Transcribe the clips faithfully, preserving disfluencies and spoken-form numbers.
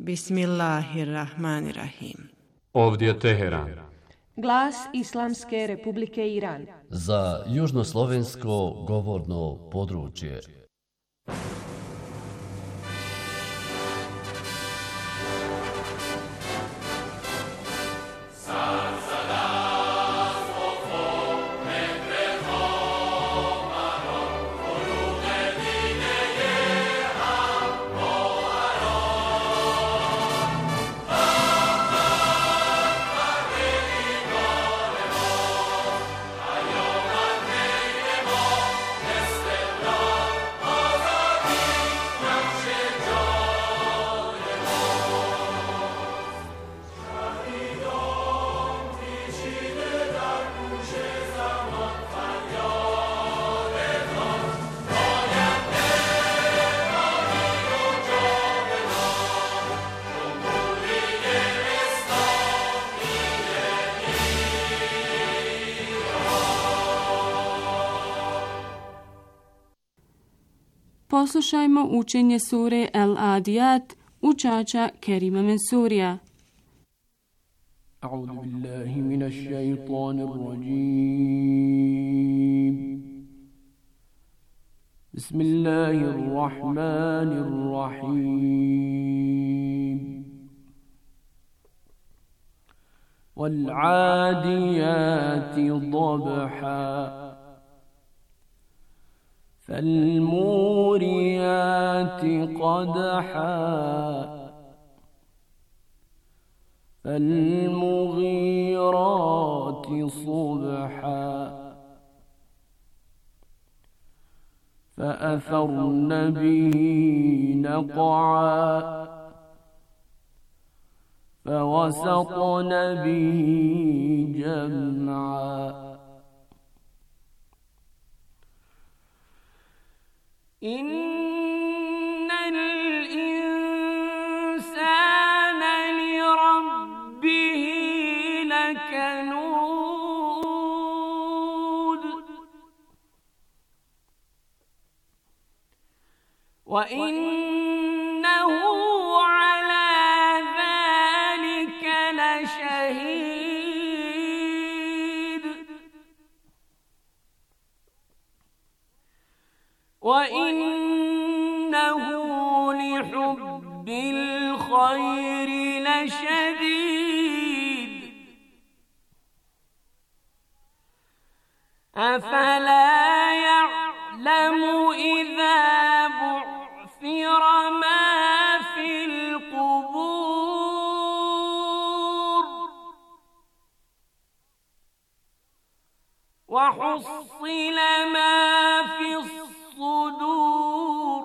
Bismillahirrahmanirrahim. Ovdje je Teheran. Glas Islamske Republike Iran. Za južnoslovensko govorno područje. Poslušajmo učenje sure Al-Adiyat učača Kerima Mensurija. A'udhu billahi minash shaitanir rajim. Bismillahirrahmanirrahim. Wal-'adiyati dabha. فالموريات قدحا فالمغيرات صبحا فأثرن به نقعا فوسطن به جمعا إن الإنسان لربه لكنود وإنه على ذلك لشهيد وإنه لحب الخير لشديد أفلا يعلم إذا بعثر ما في القبور وحصل ما في الصدور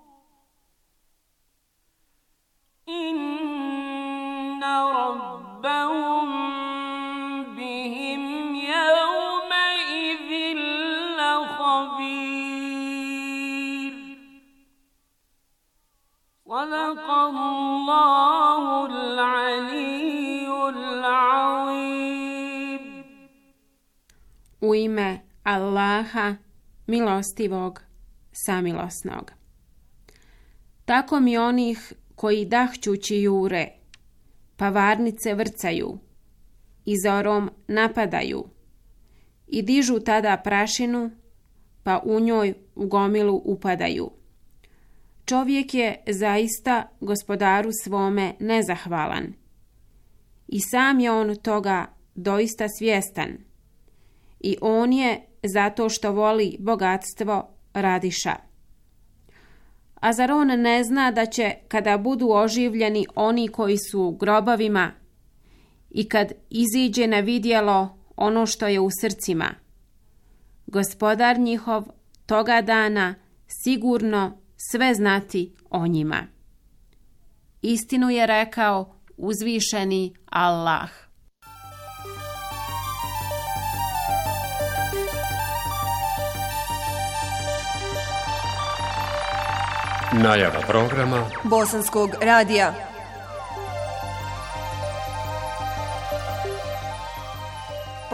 إن ربهم بهم يومئذ لخبير صدق الله العلي العظيم. U ime Allaha, milostivog, samilosnog. Tako mi onih koji dahćući jure, pa varnice vrcaju, i zorom napadaju, i dižu tada prašinu, pa u njoj u gomilu upadaju. Čovjek je zaista gospodaru svome nezahvalan, i sam je on toga doista svjestan, i on je, zato što voli bogatstvo, radiša. A zar on ne zna da će, kada budu oživljeni oni koji su u grobovima, i kad iziđe na vidjelo ono što je u srcima, gospodar njihov toga dana sigurno sve znati o njima. Istinu je rekao uzvišeni Allah. Najava programa Bosanskog radija.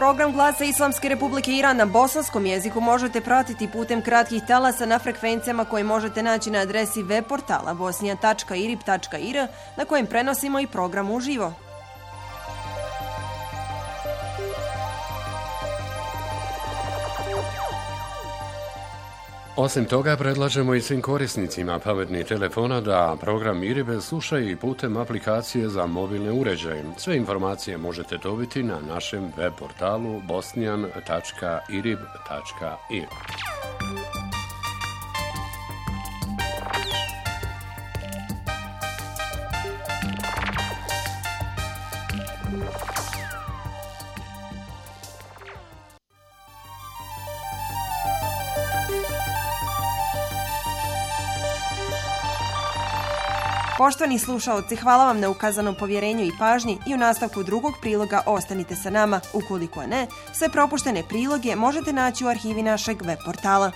Program Glasa Islamske Republike Iran na bosanskom jeziku možete pratiti putem kratkih talasa na frekvencijama koje možete naći na adresi web portala bosnija tačka irib tačka ir na kojem prenosimo i program uživo. Osim toga, predlažemo i svim korisnicima pametnih telefona da program Iribe slušaju i putem aplikacije za mobilne uređaje. Sve informacije možete dobiti na našem web portalu bosnijan tačka irib tačka ir. Poštovani slušaoci, hvala vam na ukazanom povjerenju i pažnji i u nastavku drugog priloga ostanite sa nama. Ukoliko ne, sve propuštene priloge možete naći u arhivi našeg web portala.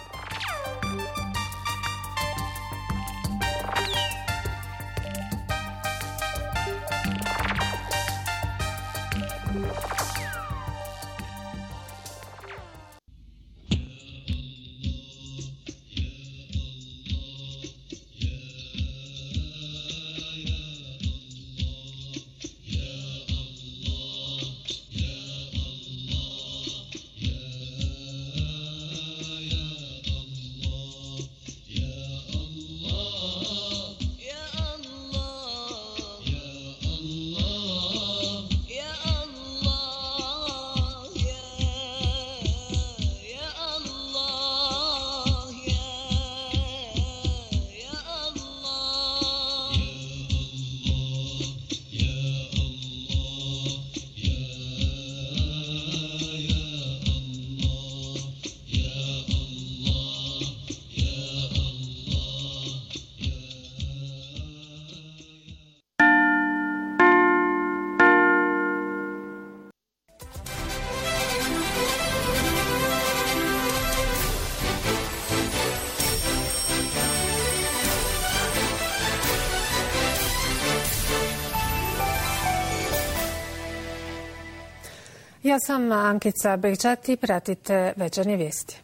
Ja sam Ankica Begčati, pratite večernje vijesti.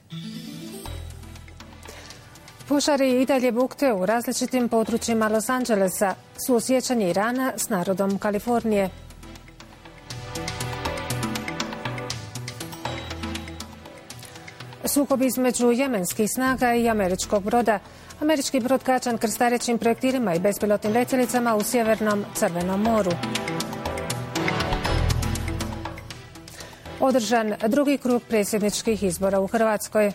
Pušari i dalje bukte u različitim područjima Los Angelesa, suosjećanje Irana s narodom Kalifornije. Sukob između jemenskih snaga i američkog broda. Američki brod gađan krstarećim projektilima i bespilotnim letjelicama u Sjevernom Crvenom moru. Održan drugi krug predsjedničkih izbora u Hrvatskoj.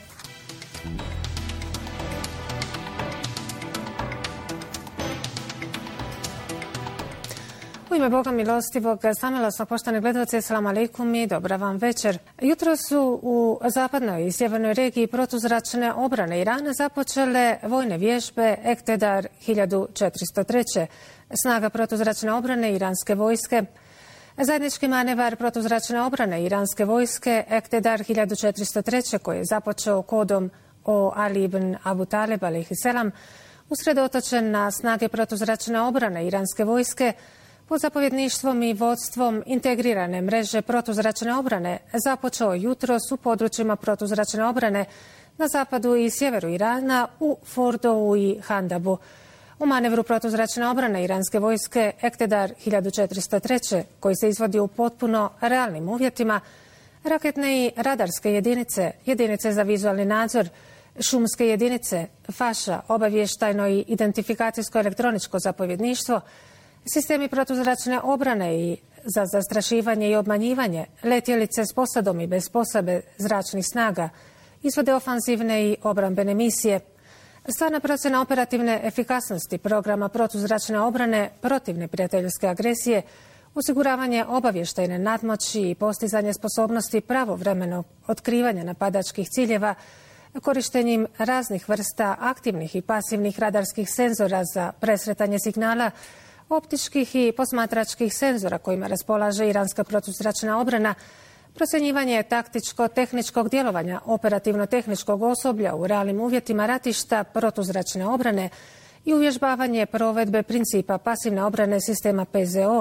U ime Boga milostivog, samilosnog, poštovani gledalci, selam aleikum i dobra vam večer. Jutro su u zapadnoj i sjevernoj regiji protuzračne obrane Irana započele vojne vježbe Ektedar hiljadu četiristo tri. Snaga protuzračne obrane iranske vojske. Zajednički manevar protuzračne obrane iranske vojske Ektedar hiljadu četiristo tri, koji je započeo kodom o Ali ibn Abu Talib alejhi selam, usredotočen na snage protuzračne obrane iranske vojske pod zapovjedništvom i vodstvom integrirane mreže protuzračne obrane, započeo jutros u područjima protuzračne obrane na zapadu i sjeveru Irana u Fordovu i Handabu. U manevru protuzračne obrane iranske vojske Ektedar hiljadu četiristo tri, koji se izvodi u potpuno realnim uvjetima, raketne i radarske jedinice, jedinice za vizualni nadzor, šumske jedinice, faša, obavještajno i identifikacijsko elektroničko zapovjedništvo, sistemi protuzračne obrane i za zastrašivanje i obmanjivanje, letjelice s posadom i bez posade zračnih snaga, izvode ofanzivne i obrambene misije. Stvarna procjena operativne efikasnosti programa protuzračne obrane protiv neprijateljske agresije, osiguravanje obavještajne nadmoći i postizanje sposobnosti pravovremenog otkrivanja napadačkih ciljeva korištenjem raznih vrsta aktivnih i pasivnih radarskih senzora za presretanje signala, optičkih i posmatračkih senzora kojima raspolaže iranska protuzračna obrana, procjenjivanje taktičko-tehničkog djelovanja operativno-tehničkog osoblja u realnim uvjetima ratišta protuzračne obrane i uvježbavanje provedbe principa pasivne obrane sistema P Z O,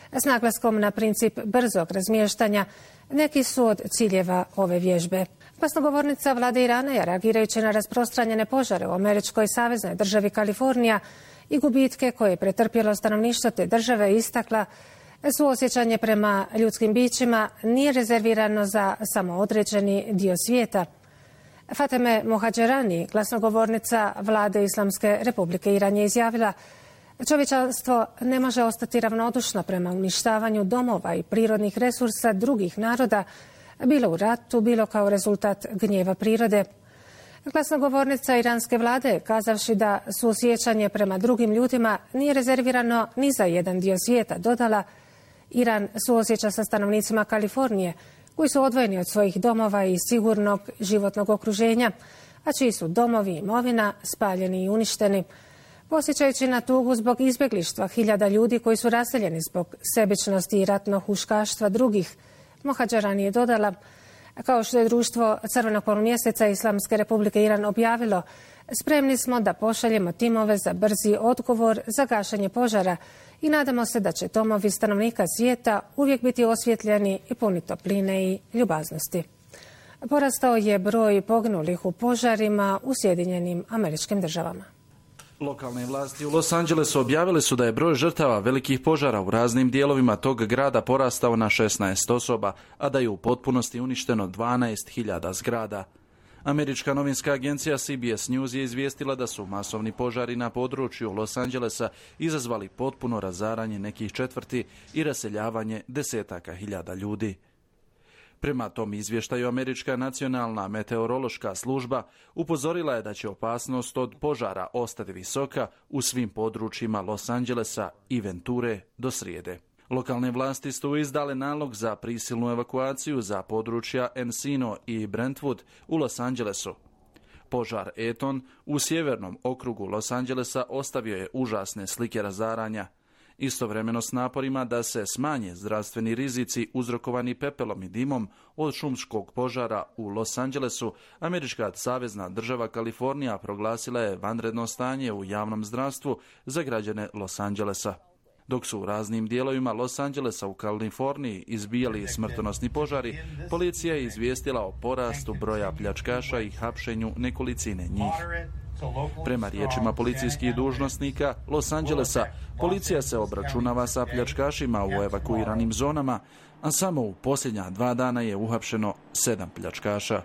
s naglaskom na princip brzog razmještanja neki su od ciljeva ove vježbe. Glasnogovornica vlade Irana je, reagirajući na rasprostranjene požare u američkoj saveznoj državi Kalifornija i gubitke koje je pretrpjelo stanovništvo te države, istakla suosjećanje prema ljudskim bićima nije rezervirano za samo određeni dio svijeta. Fateme Mohađerani, glasnogovornica vlade Islamske republike Iran, je izjavila: čovječanstvo ne može ostati ravnodušno prema uništavanju domova i prirodnih resursa drugih naroda, bilo u ratu, bilo kao rezultat gnjeva prirode. Glasnogovornica iranske vlade, kazavši da suosjećanje prema drugim ljudima nije rezervirano ni za jedan dio svijeta, dodala: Iran suosjeća sa stanovnicima Kalifornije, koji su odvojeni od svojih domova i sigurnog životnog okruženja, a čiji su domovi i imovina spaljeni i uništeni. Posjećajući na tugu zbog izbjeglištva hiljada ljudi koji su raseljeni zbog sebičnosti i ratnog huškaštva drugih, Mohađerani je dodala: kao što je društvo Crvenog polumjeseca Islamske republike Iran objavilo, spremni smo da pošaljemo timove za brzi odgovor za gašenje požara i nadamo se da će domovi stanovnika svijeta uvijek biti osvjetljeni i puni topline i ljubaznosti. Porastao je broj poginulih u požarima u Sjedinjenim Američkim Državama. Lokalne vlasti u Los Angelesu objavile su da je broj žrtava velikih požara u raznim dijelovima tog grada porastao na šesnaest osoba, a da je u potpunosti uništeno dvanaest hiljada zgrada. Američka novinska agencija C B S News je izvijestila da su masovni požari na području Los Angelesa izazvali potpuno razaranje nekih četvrti i raseljavanje desetaka hiljada ljudi. Prema tom izvještaju, Američka nacionalna meteorološka služba upozorila je da će opasnost od požara ostati visoka u svim područjima Los Angelesa i Venture do srijede. Lokalne vlasti su izdale nalog za prisilnu evakuaciju za područja Encino i Brentwood u Los Angelesu. Požar Eton u sjevernom okrugu Los Angelesa ostavio je užasne slike razaranja. Istovremeno s naporima da se smanje zdravstveni rizici uzrokovani pepelom i dimom od šumskog požara u Los Angelesu, Američka savezna država Kalifornija proglasila je vanredno stanje u javnom zdravstvu za građane Los Angelesa. Dok su u raznim dijelovima Los Angelesa u Kaliforniji izbijali smrtonosni požari, policija je izvijestila o porastu broja pljačkaša i hapšenju nekolicine njih. Prema riječima policijskih dužnosnika Los Angelesa, policija se obračunava sa pljačkašima u evakuiranim zonama, a samo u posljednja dva dana je uhapšeno sedam pljačkaša.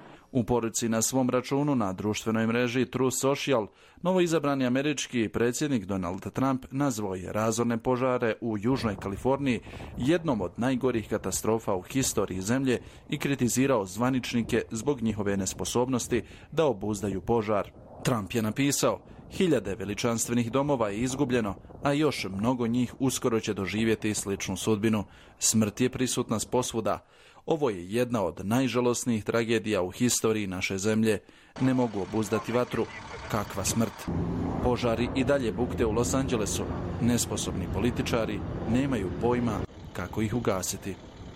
U poruci na svom računu na društvenoj mreži Truth Social, novoizabrani američki predsjednik Donald Trump nazvao je razorne požare u Južnoj Kaliforniji jednom od najgorih katastrofa u historiji zemlje i kritizirao zvaničnike zbog njihove nesposobnosti da obuzdaju požar. Trump je napisao: hiljade veličanstvenih domova je izgubljeno, a još mnogo njih uskoro će doživjeti sličnu sudbinu. Smrt je prisutna posvuda. Ovo je jedna od najžalosnijih tragedija u historiji naše zemlje. Ne mogu obuzdati vatru. Kakva smrt. Požari i dalje bukte u Los Angelesu. Nesposobni političari nemaju pojma kako ih ugasiti.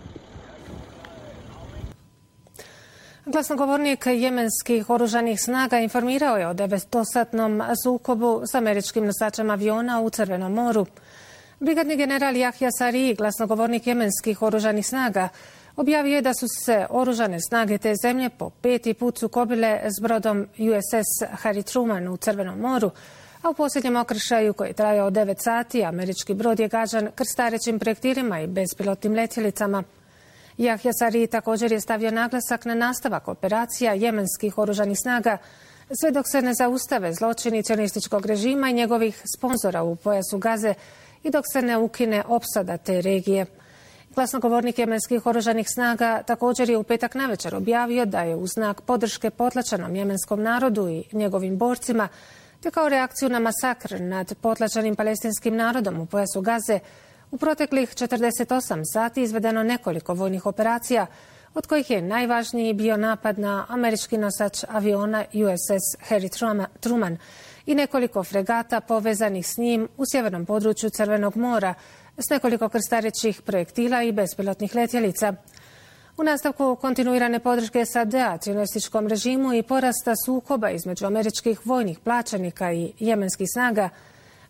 Glasnogovornik jemenskih oružanih snaga informirao je o devetosatnom sukobu s američkim nosačem aviona u Crvenom moru. Brigadni general Jahja Sariji, glasnogovornik jemenskih oružanih snaga, objavio je da su se oružane snage te zemlje po peti put sukobile s brodom U S S Harry Truman u Crvenom moru, a u posljednjem okršaju koji je trajao devet sati, američki brod je gađan krstarećim projektilima i bespilotnim letjelicama. Jahja Sariji također je stavio naglasak na nastavak operacija jemenskih oružanih snaga sve dok se ne zaustave zločini cionističkog režima i njegovih sponzora u pojasu Gaze i dok se ne ukine opsada te regije. Glasnogovornik jemenskih oružanih snaga također je u petak navečer objavio da je u znak podrške potlačenom jemenskom narodu i njegovim borcima, te kao reakciju na masakr nad potlačenim palestinskim narodom u pojasu Gaze, u proteklih četrdeset osam sati izvedeno nekoliko vojnih operacija, od kojih je najvažniji bio napad na američki nosač aviona U S S Harry Truman i nekoliko fregata povezanih s njim u sjevernom području Crvenog mora s nekoliko krstarećih projektila i bespilotnih letjelica. U nastavku kontinuirane podrške S A D-a cionističkom režimu i porasta sukoba između američkih vojnih plaćenika i jemenskih snaga,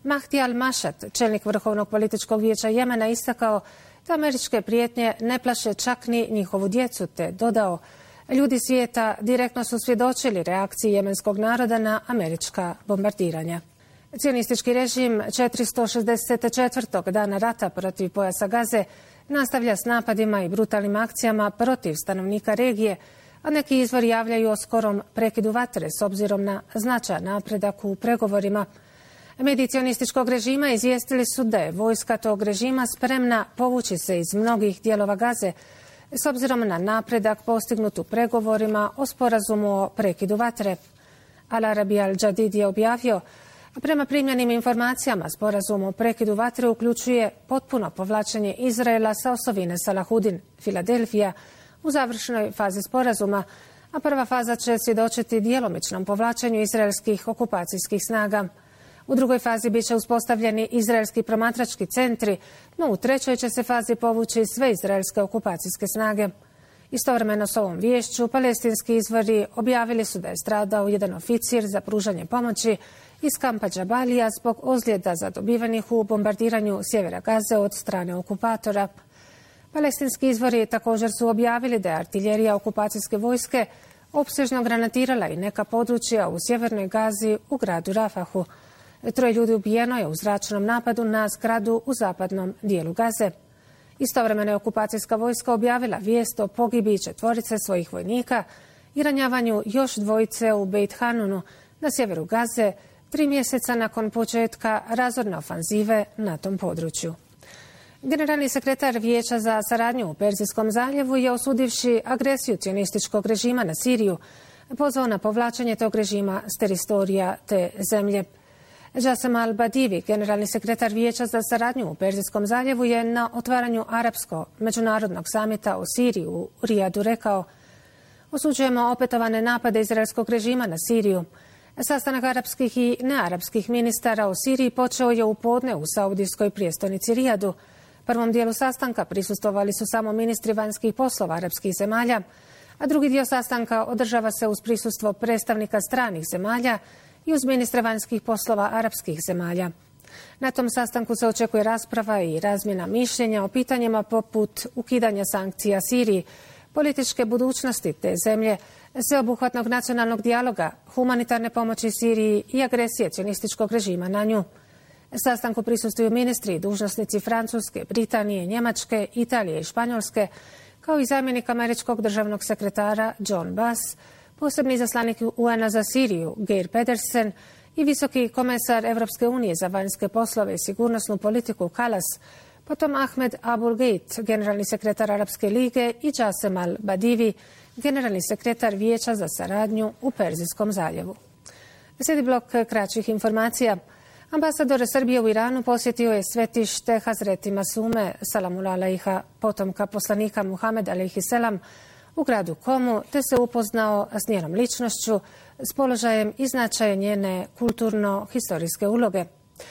Mahdi al-Mashat, čelnik Vrhovnog političkog vijeća Jemena, istakao da američke prijetnje ne plaše čak ni njihovu djecu, te dodao: ljudi svijeta direktno su svjedočili reakciji jemenskog naroda na američka bombardiranja. Cionistički režim četiristo šezdeset četvrtog dana rata protiv pojasa Gaze nastavlja s napadima i brutalnim akcijama protiv stanovnika regije, a neki izvori javljaju o skorom prekidu vatre s obzirom na značajan napredak u pregovorima. Mediji cionističkog režima izvijestili su da je vojska tog režima spremna povući se iz mnogih dijelova Gaze s obzirom na napredak postignut u pregovorima o sporazumu o prekidu vatre. Al Arabi al-Jadid je objavio: prema primljenim informacijama, sporazum o prekidu vatre uključuje potpuno povlačenje Izraela sa osovine Salahudin, Filadelfija, u završnoj fazi sporazuma, a prva faza će svjedočiti djelomičnom povlačenju izraelskih okupacijskih snaga. U drugoj fazi bit će uspostavljeni izraelski promatrački centri, no u trećoj će se fazi povući sve izraelske okupacijske snage. Istovremeno s ovom viješću, palestinski izvori objavili su da je stradao jedan oficir za pružanje pomoći iz kampa Džabalija zbog ozljeda zadobivenih u bombardiranju sjevera Gaze od strane okupatora. Palestinski izvori također su objavili da je artiljerija okupacijske vojske opsežno granatirala i neka područja u sjevernoj Gazi u gradu Rafahu. Troje ljudi ubijeno je u zračnom napadu na zgradu u zapadnom dijelu Gaze. Istovremeno je okupacijska vojska objavila vijest o pogibiji četvorice svojih vojnika i ranjavanju još dvojice u Beit Hanunu na sjeveru Gaze, tri mjeseca nakon početka razorne ofanzive na tom području. Generalni sekretar Vijeća za saradnju u Perzijskom zaljevu je, osudivši agresiju cionističkog režima na Siriju, pozvao na povlačenje tog režima s teritorija te zemlje. Jasem al-Badivi, generalni sekretar Vijeća za saradnju u Perzijskom zaljevu, je na otvaranju Arapsko-međunarodnog samita o Siriji u Rijadu rekao: osuđujemo opetovane napade izraelskog režima na Siriju. Sastanak arapskih i nearapskih ministara o Siriji počeo je u podne u saudijskoj prijestolnici Rijadu. Prvom dijelu sastanka prisustvovali su samo ministri vanjskih poslova arapskih zemalja, a drugi dio sastanka održava se uz prisustvo predstavnika stranih zemalja i uz ministre vanjskih poslova arapskih zemalja. Na tom sastanku se očekuje rasprava i razmjena mišljenja o pitanjima poput ukidanja sankcija Siriji, političke budućnosti te zemlje, sveobuhvatnog nacionalnog dijaloga, humanitarne pomoći Siriji i agresije cionističkog režima na nju. Sastanku prisustvuju ministri i dužnosnici Francuske, Britanije, Njemačke, Italije i Španjolske, kao i zamjenik američkog državnog sekretara John Bass, posebni izaslanik U N-a za Siriju Geir Pedersen i visoki komesar Europske unije za vanjske poslove i sigurnosnu politiku Kallas, potom Ahmed Abul-Gheit, generalni sekretar Arapske lige, i Jasem al-Badivi, generalni sekretar Vijeća za saradnju u Perzijskom zaljevu. Slijedi blok kraćih informacija. Ambasador Srbije u Iranu posjetio je svetište Hazreti Masume Salamul alejha, potomka poslanika Muhameda alejhi selam, u gradu Komu, te se upoznao s njenom ličnošću, s položajem i značajem njene kulturno-historijske uloge.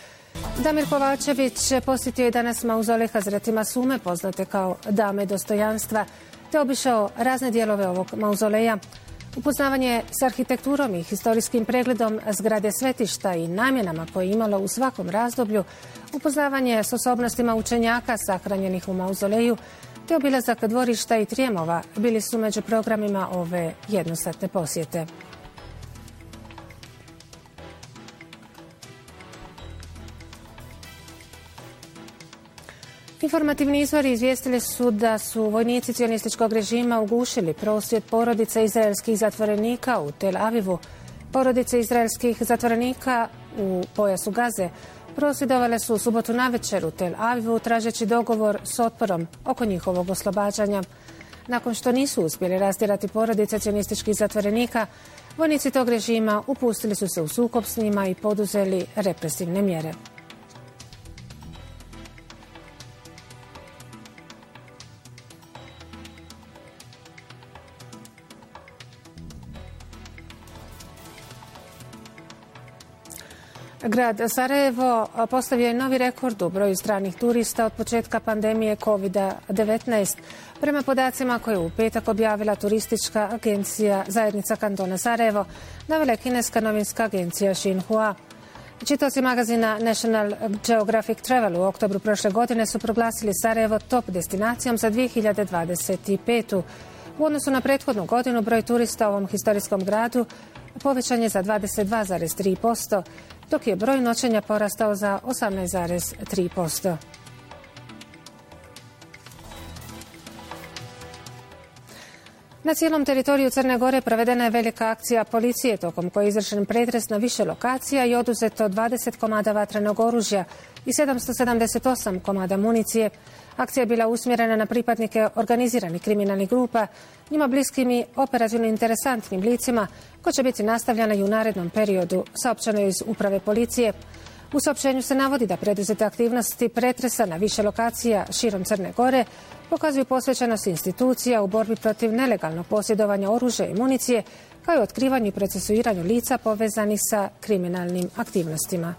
Damir Kovačević posjetio je danas mauzolej Hazreti Masume, poznate kao Dame dostojanstva, te obišao razne dijelove ovog mauzoleja. Upoznavanje s arhitekturom i historijskim pregledom zgrade svetišta i namjenama koje je imalo u svakom razdoblju, upoznavanje s osobnostima učenjaka sahranjenih u mauzoleju, te obilazak dvorišta i trijemova bili su među programima ove jednosatne posjete. Informativni izvori izvijestili su da su vojnici cionističkog režima ugušili prosvjed porodica izraelskih zatvorenika u Tel Avivu. Porodice izraelskih zatvorenika u pojasu Gaze prosvjedovale su u subotu navečer u Tel Avivu tražeći dogovor s otporom oko njihovog oslobađanja. Nakon što nisu uspjeli rastjerati porodice cionističkih zatvorenika, vojnici tog režima upustili su se u sukob s njima i poduzeli represivne mjere. Grad Sarajevo postavio je novi rekord u broju stranih turista od početka pandemije kovid devetnaest. Prema podacima koje je u petak objavila turistička agencija Zajednica kantona Sarajevo, navela je kineska novinska agencija Xinhua. Čitaoci magazina National Geographic Travel u oktobru prošle godine su proglasili Sarajevo top destinacijom za dvije hiljade dvadeset petu. U odnosu na prethodnu godinu broj turista u ovom historijskom gradu povećan je za dvadeset dva zarez tri posto, dok je broj noćenja porastao za osamnaest zarez tri posto. Na cijelom teritoriju Crne Gore provedena je velika akcija policije tokom koje je izvršen pretres na više lokacija i oduzeto dvadeset komada vatrenog oružja i sedamsto sedamdeset osam komada municije. Akcija je bila usmjerena na pripadnike organiziranih kriminalnih grupa, njima bliskim i operativno interesantnim licima, koja će biti nastavljena i u narednom periodu, saopćeno je iz uprave policije. U saopćenju se navodi da preduzete aktivnosti pretresa na više lokacija širom Crne Gore pokazuju posvećenost institucija u borbi protiv nelegalnog posjedovanja oružja i municije, kao i otkrivanju i procesuiranju lica povezanih sa kriminalnim aktivnostima.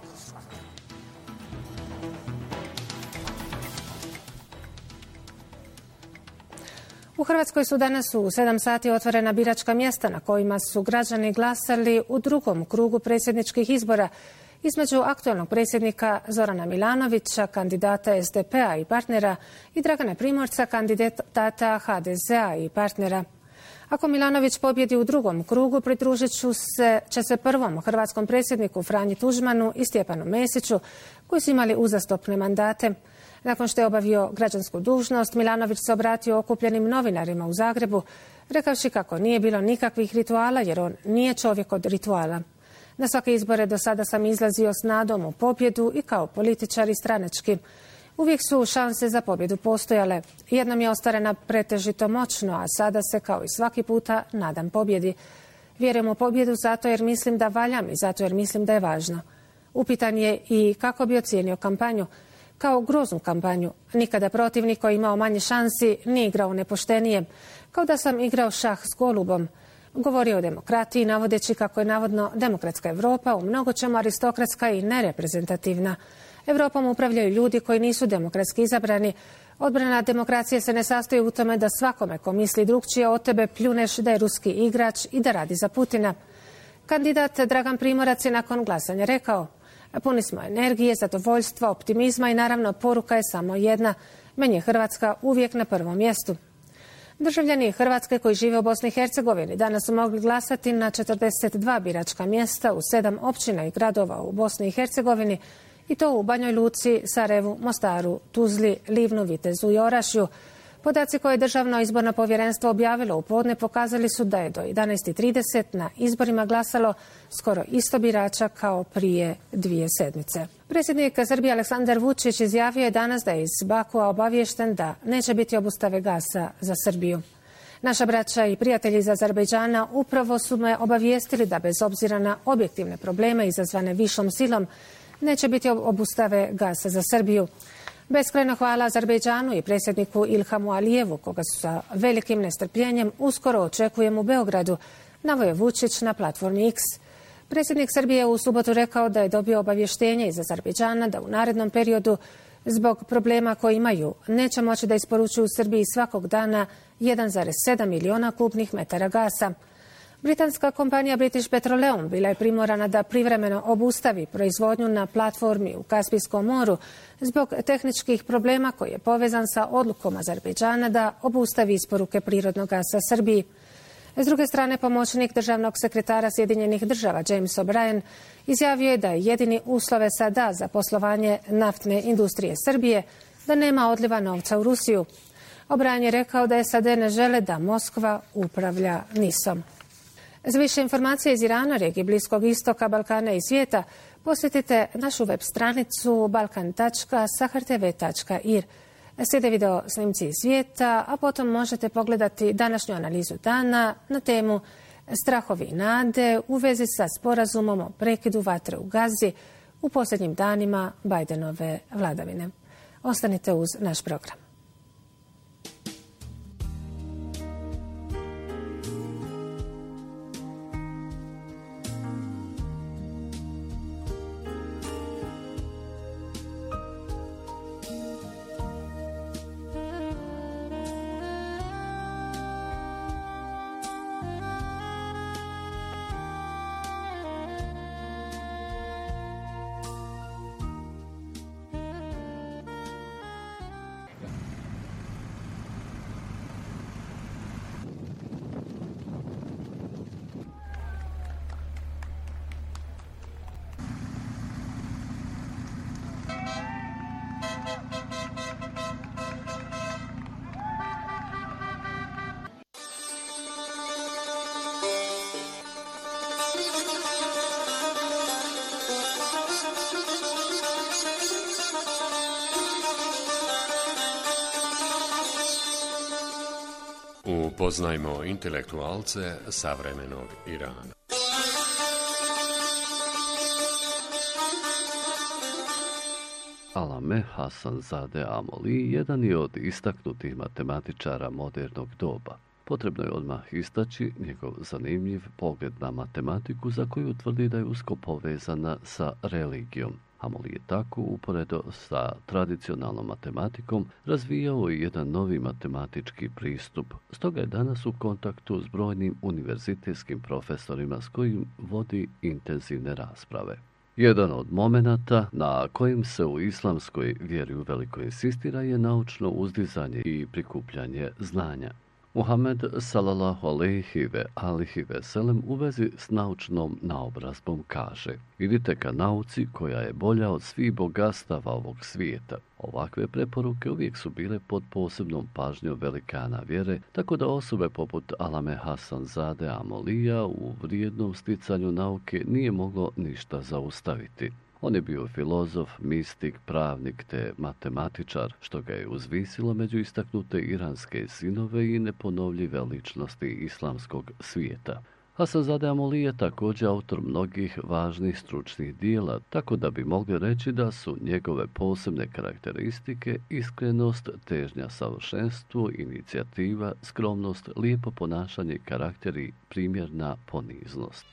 U Hrvatskoj su danas u sedam sati otvorena biračka mjesta na kojima su građani glasali u drugom krugu predsjedničkih izbora između aktualnog predsjednika Zorana Milanovića, kandidata S D P-a i partnera, i Dragana Primorca, kandidata H D Z-a i partnera. Ako Milanović pobjedi u drugom krugu, pridružit se, će se prvom hrvatskom predsjedniku Franji Tuđmanu i Stjepanu Mesiću, koji su imali uzastopne mandate. Nakon što je obavio građansku dužnost, Milanović se obratio okupljenim novinarima u Zagrebu, rekavši kako nije bilo nikakvih rituala jer on nije čovjek od rituala. Na svake izbore do sada sam izlazio s nadom u pobjedu i kao političar i stranački. Uvijek su šanse za pobjedu postojale. Jednom je ostvarena pretežito moćno, a sada se kao i svaki puta nadam pobjedi. Vjerujem u pobjedu zato jer mislim da valjam i zato jer mislim da je važno. Upitan je i kako bi ocijenio kampanju. Kao groznu kampanju. Nikada protivnik koji imao manje šansi nije igrao nepoštenije. Kao da sam igrao šah s golubom. Govorio o demokratiji, navodeći kako je navodno demokratska Europa u mnogočemu aristokratska i nereprezentativna. Europom upravljaju ljudi koji nisu demokratski izabrani. Odbrana demokracije se ne sastoji u tome da svakome ko misli drukčije od tebe pljuneš da je ruski igrač i da radi za Putina. Kandidat Dragan Primorac je nakon glasanja rekao: puni smo energije, zadovoljstva, optimizma i naravno poruka je samo jedna. Meni je Hrvatska uvijek na prvom mjestu. Državljani Hrvatske koji žive u Bosni i Hercegovini danas su mogli glasati na četrdeset dva biračka mjesta u sedam općina i gradova u Bosni i Hercegovini, i to u Banjoj Luci, Sarajevu, Mostaru, Tuzli, Livnu, Vitezu i Orašju. Podaci koje je Državno izborno povjerenstvo objavilo u podne pokazali su da je do jedanaest i trideset na izborima glasalo skoro isto birača kao prije dvije sedmice. Predsjednik Srbije Aleksandar Vučić izjavio je danas da je iz Bakua obaviješten da neće biti obustave gasa za Srbiju. Naša braća i prijatelji iz Azerbejdžana upravo su me obavijestili da bez obzira na objektivne probleme izazvane višom silom neće biti obustave gasa za Srbiju. Beskrajno hvala Azerbejdžanu i predsjedniku Ilhamu Alijevu, koga su sa velikim nestrpljenjem uskoro očekujem u Beogradu, naveo je Vučić na platformi X. Predsjednik Srbije je u subotu rekao da je dobio obavještenje iz Azerbejdžana da u narednom periodu zbog problema koje imaju neće moći da isporučuju Srbiji svakog dana jedan zarez sedam miliona kubnih metara gasa. Britanska kompanija British Petroleum bila je primorana da privremeno obustavi proizvodnju na platformi u Kaspijskom moru zbog tehničkih problema koji je povezan sa odlukom Azerbejdžana da obustavi isporuke prirodnog gasa Srbiji. S druge strane, pomoćnik državnog sekretara Sjedinjenih država James O'Brien izjavio je da je jedini uslove sada za poslovanje naftne industrije Srbije da nema odliva novca u Rusiju. O'Brien je rekao da S A D ne žele da Moskva upravlja nisom. Za više informacija iz Irana, regije Bliskog istoka, Balkana i svijeta posjetite našu web stranicu balkan tačka sahar tv tačka ir. Slijede video snimci iz svijeta, a potom možete pogledati današnju analizu dana na temu strahovi i nade u vezi sa sporazumom o prekidu vatre u Gazi u posljednjim danima Bidenove vladavine. Ostanite uz naš program. Upoznajmo intelektualce savremenog Irana. Alame Hasanzade Amoli jedan je od istaknutih matematičara modernog doba. Potrebno je odmah istaći njegov zanimljiv pogled na matematiku za koju tvrdi da je usko povezana sa religijom. Amoli je tako, uporedo sa tradicionalnom matematikom, razvijao i jedan novi matematički pristup. Stoga je danas u kontaktu s brojnim univerzitetskim profesorima s kojim vodi intenzivne rasprave. Jedan od momenata na kojim se u islamskoj vjeri uveliko insistira je naučno uzdizanje i prikupljanje znanja. Muhammed sallallahu alejhi ve alihi ve selem u vezi s naučnom naobrazbom kaže: idite ka nauci koja je bolja od svih bogatstava ovog svijeta. Ovakve preporuke uvijek su bile pod posebnom pažnjom velikana vjere, tako da osobe poput Alame Hasanzade Amolija u vrijednom sticanju nauke nije moglo ništa zaustaviti. On je bio filozof, mistik, pravnik te matematičar, što ga je uzvisilo među istaknute iranske sinove i neponovljive ličnosti islamskog svijeta. Hasanzade Amoli je također autor mnogih važnih stručnih dijela, tako da bi mogli reći da su njegove posebne karakteristike iskrenost, težnja savršenstvu, inicijativa, skromnost, lijepo ponašanje, karakter i primjerna poniznost.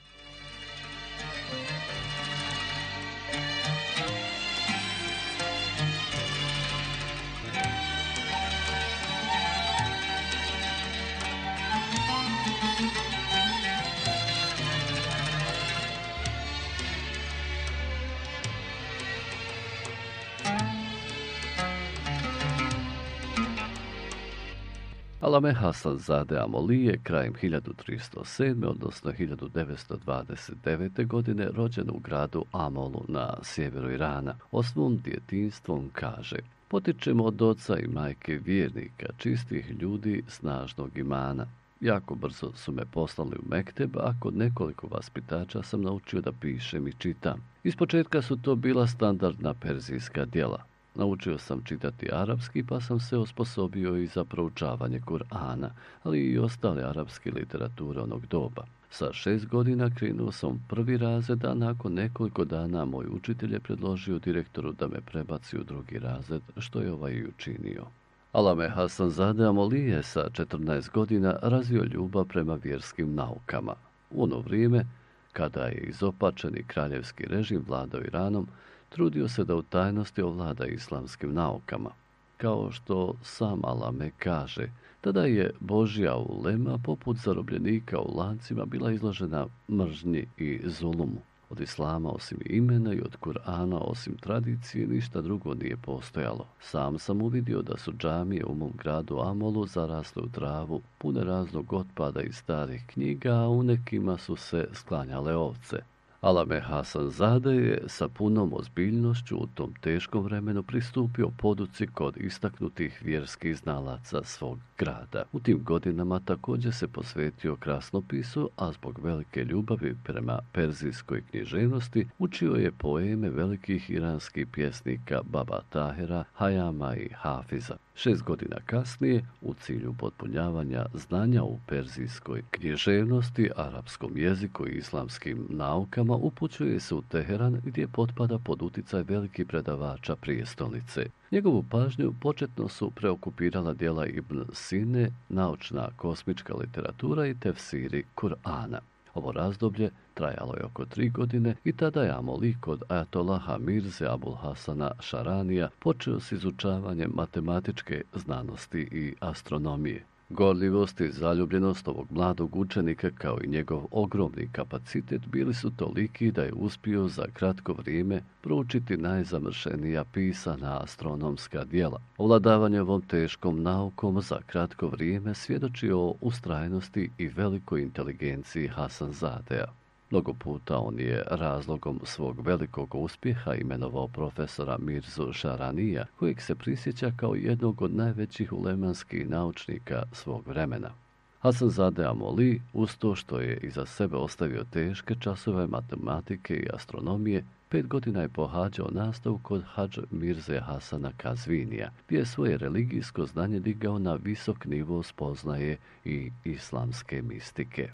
Alame Hasanzade Amoli je krajem hiljadu tristo sedme. odnosno hiljadu devetsto dvadeset devete. godine rođen u gradu Amolu na sjeveru Irana. O svom djetinjstvom kaže: potičemo od oca i majke vjernika, čistih ljudi, snažnog imana. Jako brzo su me poslali u Mekteb, a kod nekoliko vaspitača sam naučio da pišem i čitam. Ispočetka su to bila standardna perzijska djela. Naučio sam čitati arapski, pa sam se osposobio i za proučavanje Kur'ana, ali i ostale arapske literature onog doba. Sa šest godina krenuo sam prvi razred, a nakon nekoliko dana moj učitelj je predložio direktoru da me prebaci u drugi razred, što je ovaj i učinio. Alame Hasanzade Amoli je sa četrnaest godina razvio ljubav prema vjerskim naukama. U ono vrijeme, kada je izopačeni kraljevski režim vladao Iranom, trudio se da u tajnosti ovlada islamskim naukama. Kao što sam Alame kaže, tada je Božja ulema poput zarobljenika u lancima bila izložena mržnji i zulumu. Od islama osim imena i od Kur'ana osim tradicije ništa drugo nije postojalo. Sam sam uvidio da su džamije u mom gradu Amolu zarasle u travu, pune raznog otpada i starih knjiga, a u nekima su se sklanjale ovce. Alame Hasanzade je sa punom ozbiljnošću u tom teškom vremenu pristupio poduci kod istaknutih vjerskih znalaca svog grada. U tim godinama također se posvetio krasnopisu, a zbog velike ljubavi prema perzijskoj književnosti učio je poeme velikih iranskih pjesnika Baba Tahera, Hayama i Hafiza. Šest godina kasnije, u cilju potpunjavanja znanja u perzijskoj književnosti, arapskom jeziku i islamskim naukama, upućuje se u Teheran, gdje potpada pod uticaj velikih predavača prijestolnice. Njegovu pažnju početno su preokupirala djela Ibn Sine, naučna kosmička literatura i tefsiri Kur'ana. Ovo razdoblje trajalo je oko tri godine i tada je Amoli kod Ajatolaha Mirze Abul Hasana Šaranija počeo s izučavanjem matematičke znanosti i astronomije. Gorljivost i zaljubljenost ovog mladog učenika kao i njegov ogromni kapacitet bili su toliki da je uspio za kratko vrijeme proučiti najzamršenija pisana astronomska djela. Ovladavanje ovom teškom naukom za kratko vrijeme svjedoči o ustrajnosti i velikoj inteligenciji Hasanzadea. Mnogo puta on je razlogom svog velikog uspjeha imenovao profesora Mirzu Šaranija, kojeg se prisjeća kao jednog od najvećih ulemanskih naučnika svog vremena. Hasanzade Amoli, uz to što je iza sebe ostavio teške časove matematike i astronomije, Pet godina je pohađao nastavu kod Hadž Mirze Hasana Kazvinija, gdje je svoje religijsko znanje digao na visok nivo spoznaje i islamske mistike.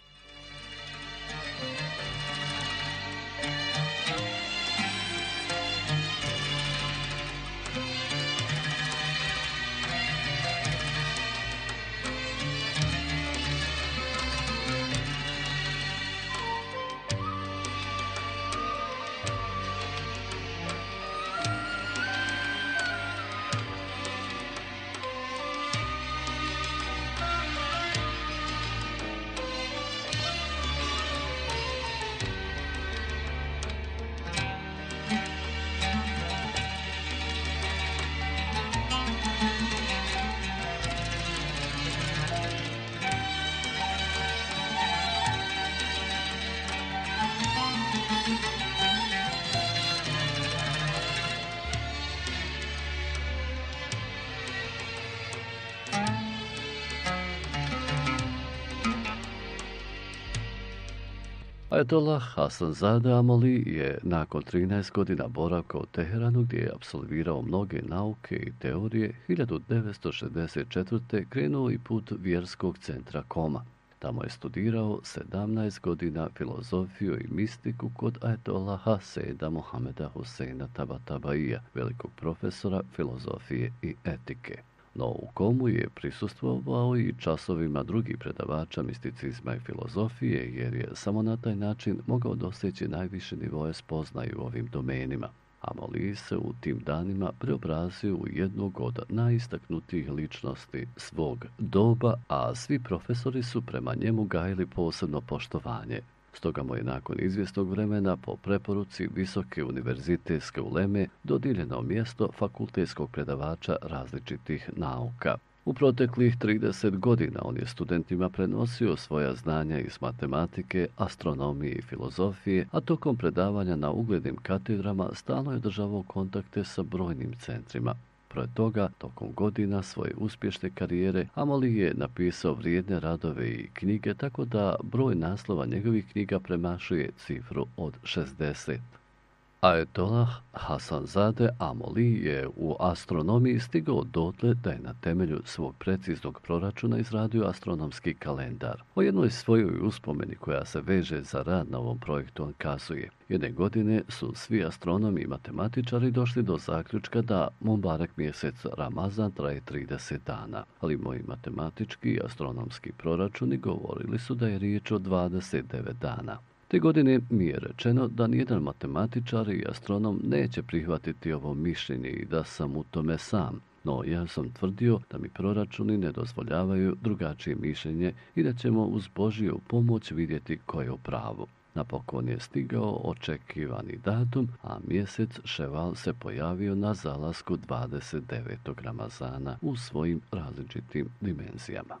Ajatollah Hasanzade Amoli je nakon trinaest godina boravka u Teheranu, gdje je apsolvirao mnoge nauke i teorije, hiljadu devetsto šezdeset četvrte krenuo i put vjerskog centra Koma. Tamo je studirao sedamnaest godina filozofiju i mistiku kod Ajatollaha Sejda Mohameda Huseina Tabatabaija, velikog profesora filozofije i etike. No u Komu je prisustvovao i časovima drugih predavača misticizma i filozofije, jer je samo na taj način mogao doseći najviše nivoje spoznaje u ovim domenima. Amoli se u tim danima preobrazio u jednog od najistaknutijih ličnosti svog doba, a svi profesori su prema njemu gajili posebno poštovanje. Stoga mu je nakon izvjesnog vremena po preporuci Visoke univerzitetske uleme dodijeljeno mjesto fakultetskog predavača različitih nauka. U proteklih trideset godina on je studentima prenosio svoja znanja iz matematike, astronomije i filozofije, a tokom predavanja na uglednim katedrama stalno je održavao kontakte sa brojnim centrima. Pored toga, tokom godina svoje uspješne karijere, Amoli je napisao vrijedne radove i knjige, tako da broj naslova njegovih knjiga premašuje cifru od šezdeset. Ajatollah Hasanzade Amoli je u astronomiji stigao dotle da je na temelju svog preciznog proračuna izradio astronomski kalendar. O jednoj svojoj uspomeni koja se veže za rad na ovom projektu on kazuje: jedne godine su svi astronomi i matematičari došli do zaključka da Mubarek mjesec Ramazan traje trideset dana, ali moji matematički i astronomski proračuni govorili su da je riječ o dvadeset devet dana. Te godine mi je rečeno da nijedan matematičar i astronom neće prihvatiti ovo mišljenje i da sam u tome sam, no ja sam tvrdio da mi proračuni ne dozvoljavaju drugačije mišljenje i da ćemo uz Božju pomoć vidjeti ko je u pravu. Napokon je stigao očekivani datum, a mjesec Ševal se pojavio na zalasku dvadeset devetog Ramazana u svojim različitim dimenzijama.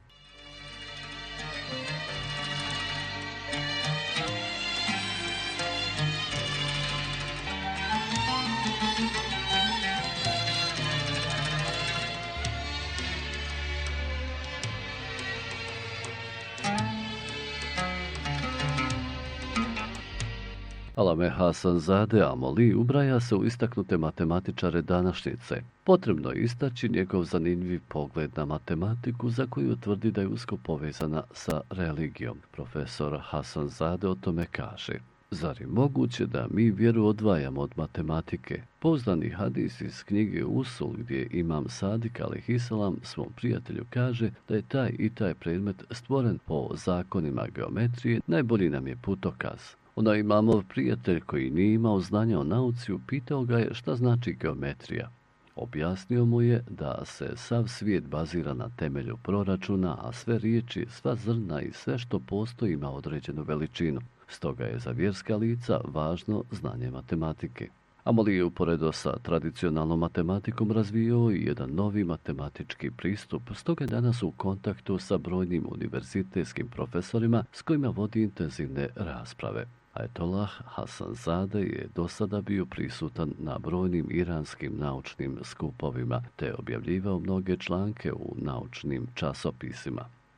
Alame Hasanzade Amoli ubraja se u istaknute matematičare današnjice. Potrebno je istaći njegov zanimljiv pogled na matematiku za koju tvrdi da je usko povezana sa religijom. Profesor Hasanzade o tome kaže: zar je moguće da mi vjeru odvajamo od matematike? Pouzdani hadis iz knjige Usul, gdje imam Sadik alejhiselam svom prijatelju kaže da je taj i taj predmet stvoren po zakonima geometrije, najbolji nam je putokaz. Onda imamov prijatelj koji nije imao znanja o nauci upitao ga je šta znači geometrija. Objasnio mu je da se sav svijet bazira na temelju proračuna, a sve riječi, sva zrna i sve što postoji ima određenu veličinu. Stoga je za vjerska lica važno znanje matematike. Amoli je uporedo sa tradicionalnom matematikom razvijao i jedan novi matematički pristup, stoga je danas u kontaktu sa brojnim univerzitetskim profesorima s kojima vodi intenzivne rasprave. Ajatollah Hasanzade je do sada bio prisutan na brojnim iranskim naučnim skupovima te objavljivao mnoge članke u naučnim časopisima.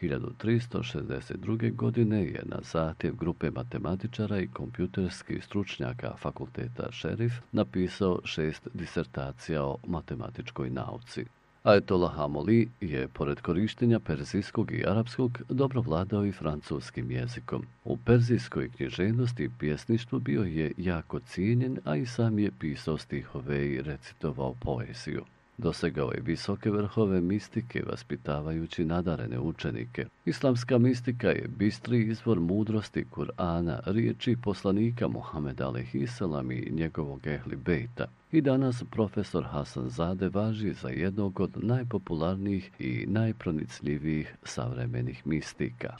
hiljadu tristo šezdeset druge. godine je na zahtjev grupe matematičara i kompjuterskih stručnjaka fakulteta Šerif napisao šest disertacija o matematičkoj nauci. Ajetolah Amoli je, pored korištenja perzijskog i arapskog, dobro vladao i francuskim jezikom. U perzijskoj književnosti i pjesništvu bio je jako cijenjen, a i sam je pisao stihove i recitovao poeziju. Dosegao je visoke vrhove mistike, vaspitavajući nadarene učenike. Islamska mistika je bistri izvor mudrosti Kur'ana, riječi poslanika Muhameda alejhiselam i njegovog ehli bejta. I danas profesor Hasan Zade važi za jednog od najpopularnijih i najpronicljivijih savremenih mistika.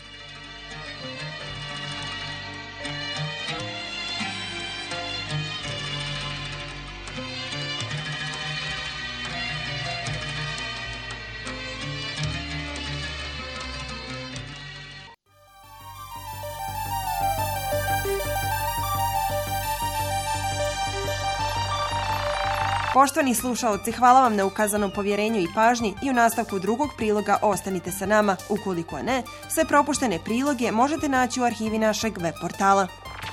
Poštovani slušaoci, hvala vam na ukazanom povjerenju i pažnji i u nastavku drugog priloga ostanite sa nama. Ukoliko ne, sve propuštene priloge možete naći u arhivi našeg web portala.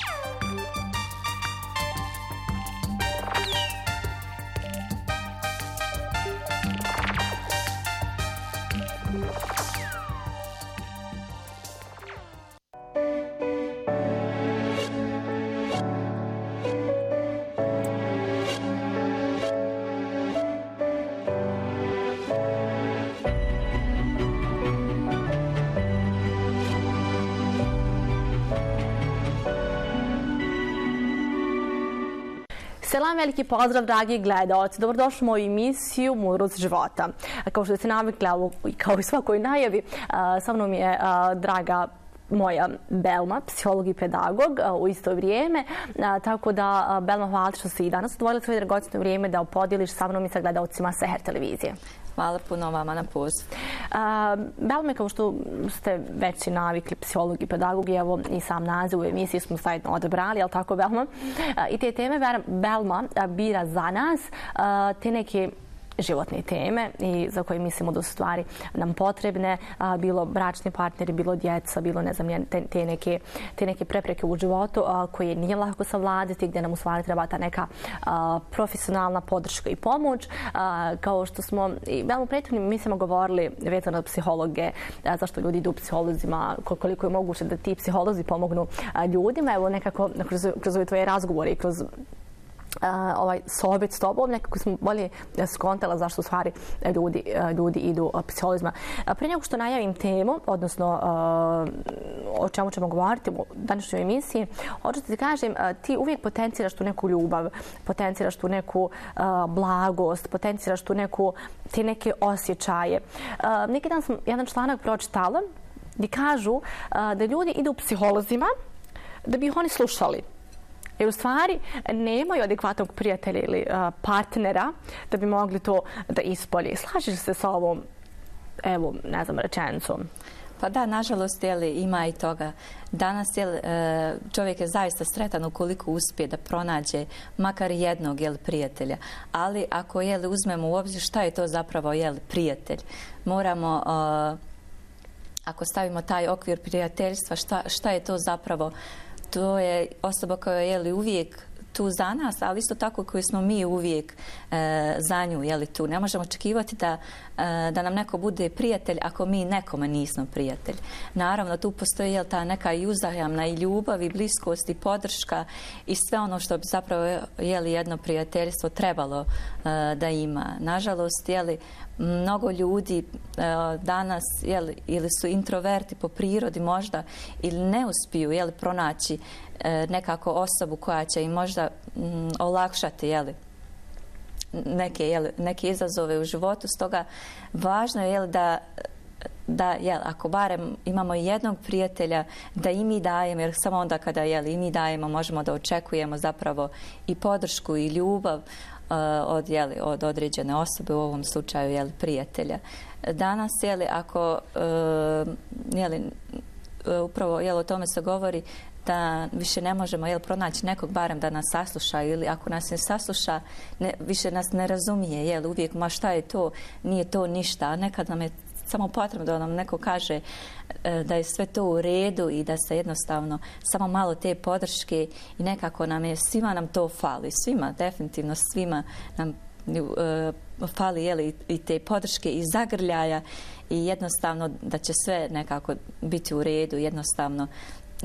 Selam, veliki pozdrav, dragi gledaoci. Dobrodošli u moju emisiju Mudrost života. Kao što ste navikli, kao i svakoj najavi, sa mnom je draga moja Belma, psiholog i pedagog u isto vrijeme. Tako da, Belma, hvala što si i danas odvojila svoje dragocjeno vrijeme da podijeliš sa mnom i sa gledaocima Seher televizije. Hvala puno vama na poziv. Belme, kao što ste već i navikli, psiholog i pedagog, i evo i sam naziv u emisiji smo zajedno odabrali, ali tako, Belma? I te teme Belma bira za nas te neke životne teme i za koje mislimo da su stvari nam potrebne, a, bilo bračni partneri, bilo djeca, bilo ne znam, te, te, neke, te neke prepreke u životu a, koje nije lako savladati, gdje nam u stvari treba ta neka a, profesionalna podrška i pomoć. A, kao što smo i veoma u prethodnim mislimo govorili vezano od psihologe, a, zašto ljudi idu psiholozima, koliko je moguće da ti psiholozi pomognu a, ljudima. Evo nekako kroz, kroz ove tvoje razgovore i kroz Uh, ovaj sohbet s tobom, nekako smo bolje skontala zašto u stvari ljudi, ljudi idu psiholozima. Prije nego što najavim temu, odnosno uh, o čemu ćemo govoriti u današnjoj emisiji, hoću ti kažem, uh, ti uvijek potenciraš tu neku ljubav, potenciraš tu neku uh, blagost, potenciraš tu neku, te neke osjećaje. Uh, neki dan sam jedan članak pročitala gdje kažu uh, da ljudi idu psiholozima da bi ih oni slušali. Jer u stvari nemaju adekvatnog prijatelja ili uh, partnera da bi mogli to da ispolje. Slažeš se sa ovom, evo, ne znam, rečenicom? Pa da, nažalost, jeli, ima i toga. Danas jeli, čovjek je zaista sretan ukoliko uspije da pronađe makar jednog jeli, prijatelja. Ali ako jeli, uzmemo u obzir šta je to zapravo jeli, prijatelj, moramo, uh, ako stavimo taj okvir prijateljstva, šta, šta je to zapravo. To je osoba koja je jeli, uvijek tu za nas, ali isto tako koji smo mi uvijek e, za nju jeli, tu. Ne možemo očekivati da, e, da nam neko bude prijatelj ako mi nekome nismo prijatelj. Naravno, tu postoji jel, ta neka i uzajamna i ljubav i bliskost i podrška i sve ono što bi zapravo jeli, jedno prijateljstvo trebalo e, da ima. Nažalost, jeli, mnogo ljudi e, danas jeli, ili su introverti po prirodi možda ili ne uspiju jeli, pronaći e, nekako osobu koja će im možda m, olakšati jeli, neke, jeli, neke izazove u životu. Stoga važno je jeli, da da jel, ako barem imamo jednog prijatelja da i mi dajemo, jer samo onda kada jel, i mi dajemo možemo da očekujemo zapravo i podršku i ljubav uh, od, jel, od određene osobe, u ovom slučaju jel, prijatelja. Danas, jel, ako uh, jel, upravo jel, o tome se govori da više ne možemo jel, pronaći nekog barem da nas sasluša ili ako nas ne sasluša, ne, više nas ne razumije, jel, uvijek ma šta je to, nije to ništa, a nekad nam je samo potrebno da nam neko kaže da je sve to u redu i da se jednostavno samo malo te podrške i nekako nam je, svima nam to fali, svima, definitivno svima nam uh, fali jeli, i te podrške i zagrljaja i jednostavno da će sve nekako biti u redu, jednostavno uh,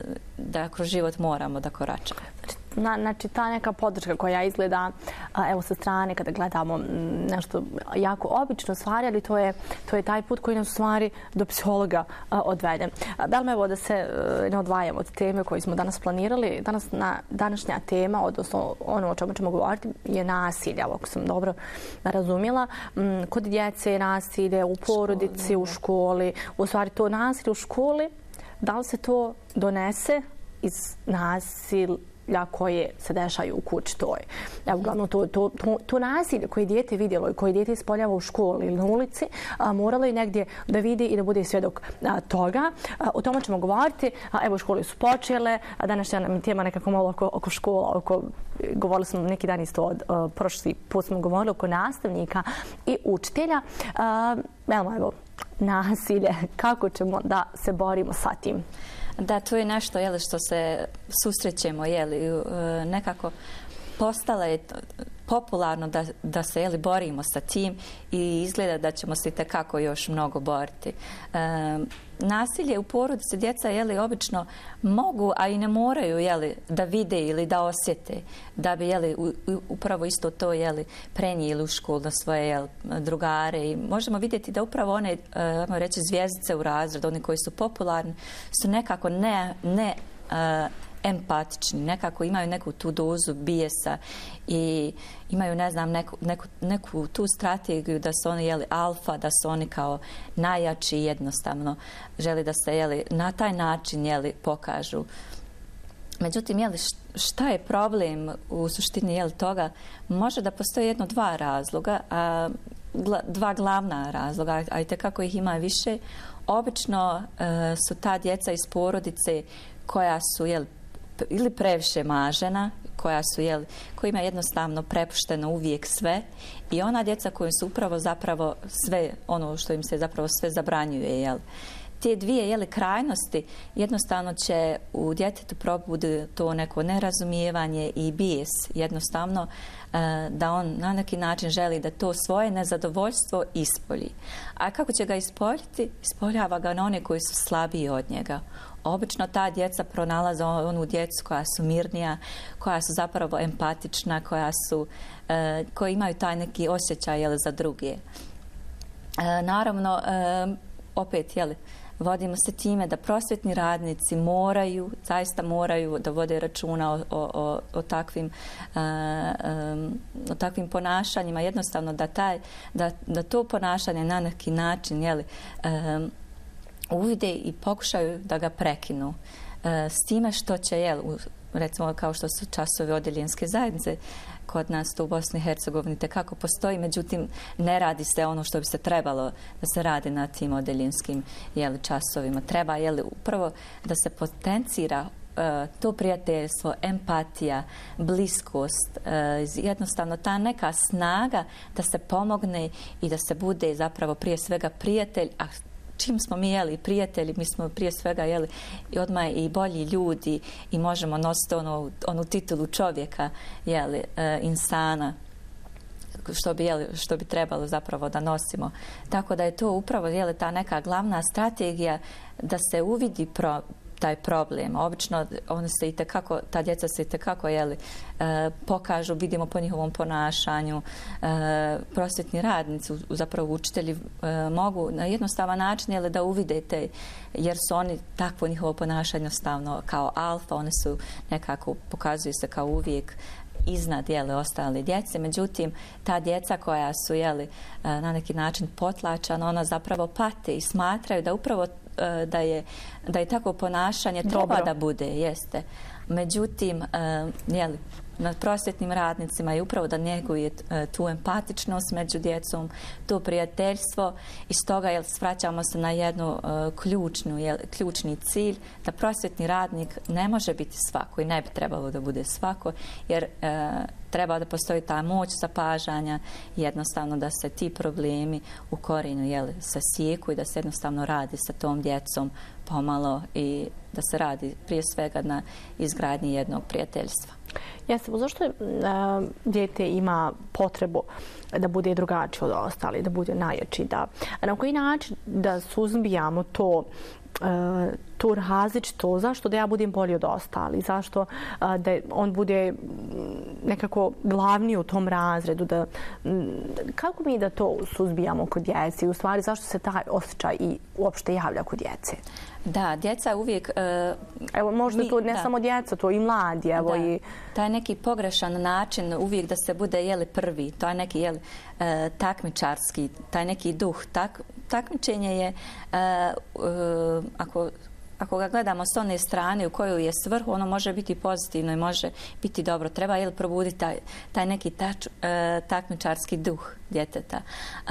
da kroz život moramo da koračamo. Na, znači ta neka podrška koja izgleda a, evo sa strane kada gledamo nešto jako obično stvari, ali to je, to je taj put koji nas u stvari do psihologa a, odvede. Belma, evo da se a, ne odvajamo od teme koju smo danas planirali. Danas na, današnja tema, odnosno ono o čemu ćemo govoriti, je nasilje, ako sam dobro razumjela. M, kod djece je nasilje u porodici, školi, u školi. U stvari to nasilje u školi, da li se to donese iz nasilja koje se dešaju u kući toj. Evo, uglavnom, to, to, to, to nasilje koje dijete vidjelo i koje dijete ispoljava u školi ili na ulici, a, moralo je negdje da vidi i da bude svjedok a, toga. A, o tome ćemo govoriti. A, evo, škole su počele. A danas je nam tema nekako malo oko, oko škola. Oko, govorili smo neki dan isto od a, prošli put smo govorili oko nastavnika i učitelja. A, evo, evo, nasilje. Kako ćemo da se borimo sa tim? Da, to je nešto jeli, što se susrećemo, jeli, nekako postalo je popularno da, da se jeli, borimo sa tim i izgleda da ćemo se itekako još mnogo boriti. E, nasilje u porodici djeca jeli, obično mogu, a i ne moraju jeli, da vide ili da osjete, da bi jeli, u, upravo isto to jeli, prenijeli u školu na svoje jeli, drugare. I možemo vidjeti da upravo one e, reći, zvjezdice u razredu, oni koji su popularni, su nekako ne, ne e, empatični, nekako imaju neku tu dozu bijesa i imaju, ne znam, neku, neku, neku tu strategiju da su oni jeli alfa, da su oni kao najjači, jednostavno želi da se jeli na taj način jeli pokažu. Međutim, jeli, šta je problem u suštini jeli toga? Može da postoji jedno dva razloga, a, gla, dva glavna razloga, a i tekako ih ima više. Obično e, su ta djeca iz porodice koja su jeli ili previše mažena, koja su, jel, kojima je jednostavno prepušteno uvijek sve, i ona djeca koji su upravo zapravo sve, ono što im se zapravo sve zabranjuje, jel. Te dvije jeli, krajnosti jednostavno će u djetetu probuditi to neko nerazumijevanje i bijes, jednostavno da on na neki način želi da to svoje nezadovoljstvo ispolji. A kako će ga ispoljiti? Ispoljava ga na one koji su slabiji od njega. Obično ta djeca pronalaze onu djecu koja su mirnija, koja su zapravo empatična, koja su, e, koji imaju taj neki osjećaj jeli, za druge. E, naravno, e, opet, jeli, vodimo se time da prosvjetni radnici moraju, zaista moraju da vode računa o, o, o, takvim, uh, um, o takvim ponašanjima. Jednostavno da, taj, da, da to ponašanje na neki način jeli, um, uvide i pokušaju da ga prekinu. Uh, s time što će, jel, recimo kao što su časovi odjeljenske zajednice, kod nas to u Bosni i Hercegovini tekako postoji, međutim ne radi se ono što bi se trebalo da se radi na tim odeljenskim jeli, časovima. Treba jeli, upravo da se potencira uh, to prijateljstvo, empatija, bliskost, uh, jednostavno ta neka snaga da se pomogne i da se bude zapravo prije svega prijatelj, a čim smo mi jeli prijatelji, mi smo prije svega jeli i odmah i bolji ljudi i možemo nositi onu, onu titulu čovjeka, jeli, e, insana, što bi, jeli, što bi trebalo zapravo da nosimo. Tako da je to upravo jeli, ta neka glavna strategija da se uvidi pro, taj problem. Obično oni se itekako, ta djeca se itekako jeli, e, pokažu, vidimo po njihovom ponašanju. E, prosvjetni radnici, zapravo učitelji, e, mogu na jednostavan način jeli, da uvidete, jer su oni takvo njihovo ponašanje jednostavno kao alfa, one su nekako, pokazuju se kao uvijek iznad jele ostale djece. Međutim, ta djeca koja su jeli, na neki način potlačana, ona zapravo pate i smatraju da upravo da je, da je tako ponašanje treba Dobro. da bude, jeste. Međutim, jeli, na prosvjetnim radnicima je upravo da njeguje tu empatičnost među djecom, to prijateljstvo i stoga jel, svraćamo se na jednu ključnu, jel, ključni cilj da prosvjetni radnik ne može biti svako i ne bi trebalo da bude svako jer e, treba da postoji ta moć zapažanja jednostavno da se ti problemi u korijenu jel, se sjeku i da se jednostavno radi sa tom djecom pomalo i da se radi prije svega na izgradnji jednog prijateljstva. Jeste, zašto je, a, dijete ima potrebu da bude drugačiji od ostalih, da bude najjači, da na koji način da suzbijamo to a, to različito, zašto da ja budem bolji od ostalih, zašto a, da on bude nekako glavni u tom razredu, da kako mi da to suzbijamo kod djece i u stvari zašto se taj osjećaj i uopšte javlja kod djece? Da, djeca uvijek... Uh, evo, možda mi, to ne da. samo djeca, to i mladi. Evo, da. i... Taj neki pogrešan način uvijek da se bude jeli, prvi, taj neki jeli, uh, takmičarski, taj neki duh. Tak, takmičenje je, uh, uh, ako ako ga gledamo s one strane u kojoj je svrhu, ono može biti pozitivno i može biti dobro. Treba jel, probuditi taj, taj neki tač, e, takmičarski duh djeteta. E,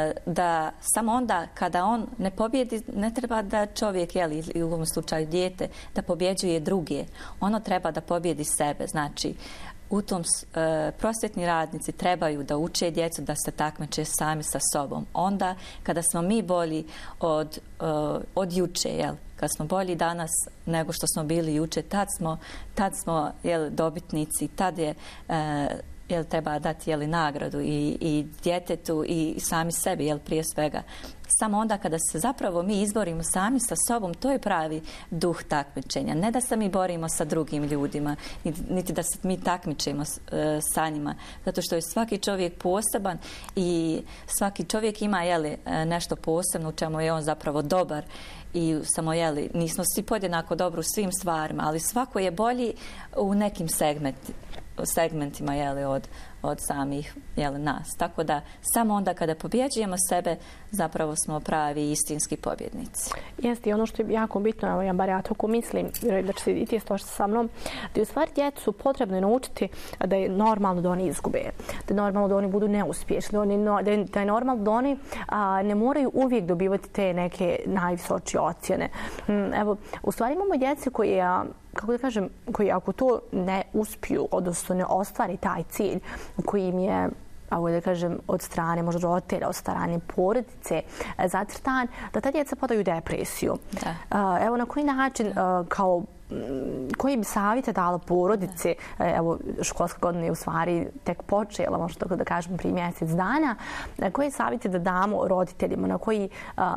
da samo onda kada on ne pobjedi, ne treba da čovjek, jel, ili u ovom slučaju dijete, da pobjeđuje druge. Ono treba da pobjedi sebe. Znači, u tom e, prosvjetni radnici trebaju da uče djecu da se takmiče sami sa sobom. Onda kada smo mi bolji od, e, od juče, jel? Kad smo bolji danas nego što smo bili juče, tad smo, tad smo jel, dobitnici, tad je e, jel, treba dati jel, nagradu i, i djetetu i sami sebi, jel, prije svega. Samo onda kada se zapravo mi izborimo sami sa sobom, to je pravi duh takmičenja. Ne da se mi borimo sa drugim ljudima, niti da se mi takmičimo e, sa njima. Zato što je svaki čovjek poseban i svaki čovjek ima jeli, nešto posebno u čemu je on zapravo dobar. I samo, jeli, nismo svi podjednako dobro u svim stvarima, ali svako je bolji u nekim segmenti, segmentima jeli, od, od samih jeli, nas. Tako da samo onda kada pobjeđujemo sebe, zapravo smo pravi istinski pobjednici. Jeste, i ono što je jako bitno, evo ja bar ja tako mislim, da će se i ti složiti sa mnom, da je u stvari djecu potrebno naučiti da je normalno da oni izgube, da je normalno da oni budu neuspješni, da, oni, da, je, da je normalno da oni a, ne moraju uvijek dobivati te neke najvisočije ocjene. Evo, u stvari imamo djece koje, kako da kažem, koji ako to ne uspiju, odnosno ne ostvari taj cilj koji im je, ako da kažem, od strane možda roditelja, od strane porodice zacrtan, da ta djeca padaju u depresiju. Da. Evo na koji način, kao koji bi savjete dala porodice, da. Evo školska godina je u stvari tek počela, možda tako da kažem prije mjesec dana, koji savjete da damo roditeljima, na koji,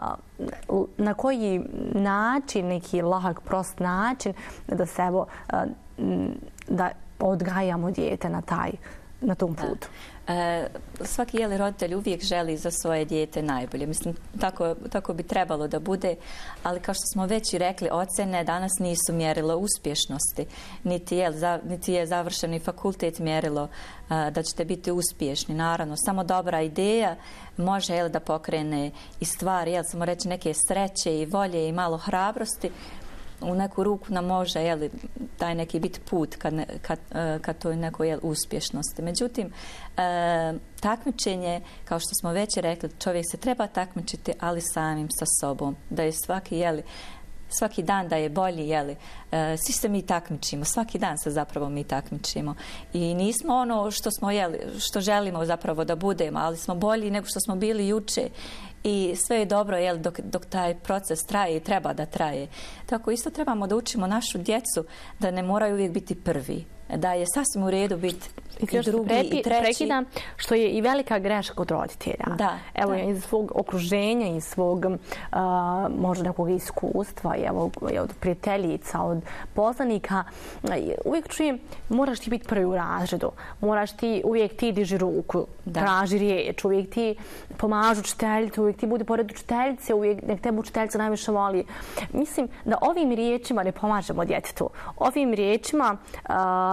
na koji način, neki lahak, prost način da se evo, da odgajamo dijete na taj, na tom putu. E, svaki jeli roditelj uvijek želi za svoje dijete najbolje. Mislim, tako, tako bi trebalo da bude, ali kao što smo već i rekli, ocjene danas nisu mjerilo uspješnosti, niti je, za, niti je završeni fakultet mjerilo a, da ćete biti uspješni. Naravno, samo dobra ideja može jel, da pokrene i stvari, jel, samo reći neke sreće i volje i malo hrabrosti, u neku ruku nam može jeli, taj neki bit put kad, ne, kad, kad to je neko jel, uspješnosti. Međutim, e, takmičenje, kao što smo već rekli, čovjek se treba takmičiti, ali samim sa sobom. Da je svaki, jeli, svaki dan da je bolji, jeli, e, svi se mi takmičimo, svaki dan se zapravo mi takmičimo. I nismo ono što smo jeli, što želimo zapravo da budemo, ali smo bolji nego što smo bili juče. I sve je dobro jel, dok, dok taj proces traje i treba da traje. Tako isto trebamo da učimo našu djecu da ne moraju uvijek biti prvi. Da je sasvim u redu biti i, i drugi prepi, i treći. Prekidam, što je i velika greška kod roditelja. Da, evo, da. iz svog okruženja, iz svog uh, možda nekog iskustva, evo, od prijateljica, od poznanika, uvijek čujem, moraš ti biti prvi u razredu, moraš ti, uvijek ti diži ruku, da. Traži riječ, uvijek ti pomažu učiteljicu, uvijek ti budi pored učiteljice, uvijek nek tebe učiteljica najviše voli. Mislim da ovim riječima ne pomažemo djetetu. Ovim riječima uh,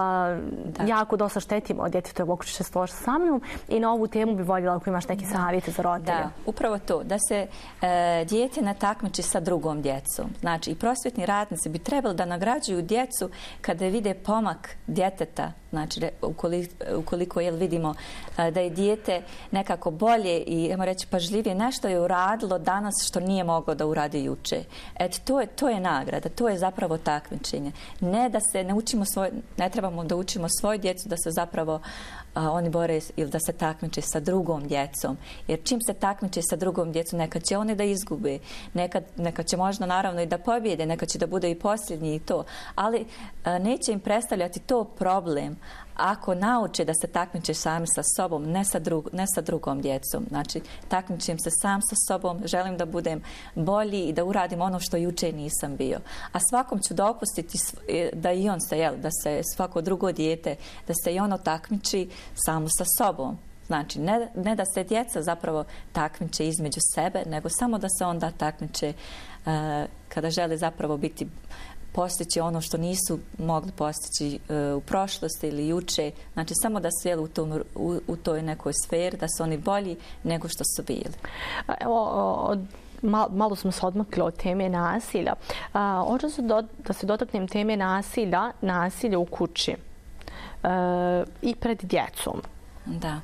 jako dosta štetimo djetetu, ako ćeš se složiti sa mnom, i na ovu temu bi voljela ako imaš neki savjete za roditelje. Da, upravo to, da se e, dijete ne takmiči sa drugom djecom. Znači, i prosvjetni radnici bi trebali da nagrađuju djecu kada vide pomak djeteta, znači ukoliko, ukoliko jel, vidimo a, da je dijete nekako bolje i, ajmo reći, pažljivije, nešto je uradilo danas što nije moglo da uradi juče. Eto, to je, to je nagrada, to je zapravo takmičenje. Ne da se ne učimo svoj, ne trebamo da učimo svoju djecu da se zapravo a, oni bore ili da se takmiče sa drugom djecom. Jer čim se takmiče sa drugom djecom, nekad će oni da izgube, nekad, nekad će možda naravno i da pobjede, nekad će da bude i posljednji i to, ali a, neće im predstavljati to problem ako nauče da se takmiče sami sa sobom, ne sa, drug, ne sa drugom djecom. Znači, takmičim se sam sa sobom, želim da budem bolji i da uradim ono što juče nisam bio. A svakom ću dopustiti da i on se, jel, da se svako drugo dijete, da se i ono takmiči samo sa sobom. Znači, ne, ne da se djeca zapravo takmiče između sebe, nego samo da se onda takmiče uh, kada žele zapravo biti postići ono što nisu mogli postići uh, u prošlosti ili juče. Znači, samo da su jeli u, tom, u, u toj nekoj sferi, da su oni bolji nego što su bili. Evo, od Mal, malo smo se odmakli od teme nasilja. Hoću se do, da se dotaknem teme nasilja, nasilja u kući uh, i pred djecom. Da.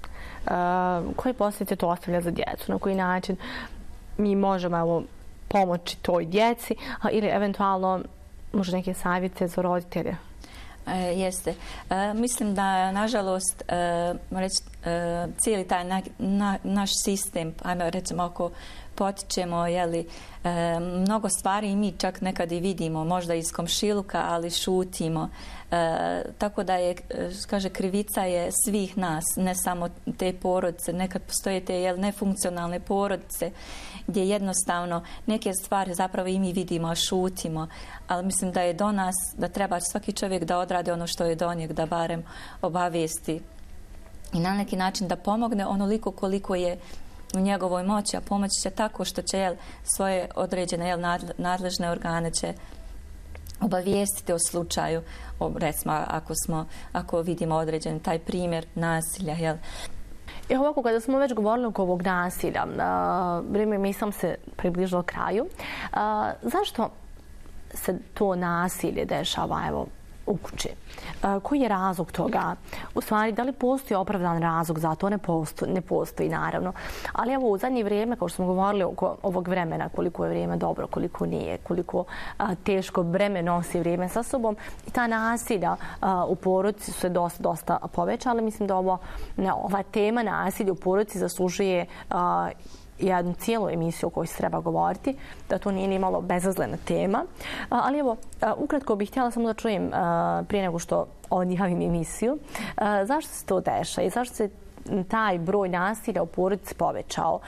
Uh, koje posljedice to ostavlja za djecu? Na koji način mi možemo evo, pomoći toj djeci a, ili eventualno možda neke savjete za roditelje? E, jeste. E, mislim da, nažalost, e, reći, e, cijeli taj na, na, naš sistem, ajmo recimo ako potičemo, jeli, e, mnogo stvari i mi čak nekad i vidimo, možda iz komšiluka, ali šutimo. E, tako da je, kaže, krivica je svih nas, ne samo te porodice. Nekad postoje te jel, nefunkcionalne porodice gdje jednostavno neke stvari zapravo i mi vidimo, a šutimo. Ali mislim da je do nas, da treba svaki čovjek da odradi ono što je do njeg, da barem obavijesti i na neki način da pomogne onoliko koliko je u njegovoj moći, a pomoći će tako što će jel, svoje određene jel, nadležne organe će obavijestiti o slučaju, o, recimo ako, smo, ako vidimo određen taj primjer nasilja. Jel. I ovako, kada smo već govorili oko ovog nasilja, uh, vrijeme mi sam se približilo kraju. Uh, zašto se to nasilje dešava evo, u kući? Uh, koji je razlog toga? U stvari, da li postoji opravdan razlog za to? Ne postoji, ne postoji naravno. Ali evo, u zadnje vrijeme, kao što smo govorili oko ovog vremena, koliko je vrijeme dobro, koliko nije, koliko uh, teško breme nosi vrijeme sa sobom, i ta nasilja uh, u porodici su se dosta, dosta povećala. Mislim da ovo, ne, ova tema nasilja u porodici zaslužuje uh, jednu cijelu emisiju o kojoj se treba govoriti, da to nije ni malo bezazlena tema. Ali evo, ukratko bih htjela samo da čujem prije nego što odjavim emisiju, zašto se to dešava i zašto se taj broj nasilja u porodici povećao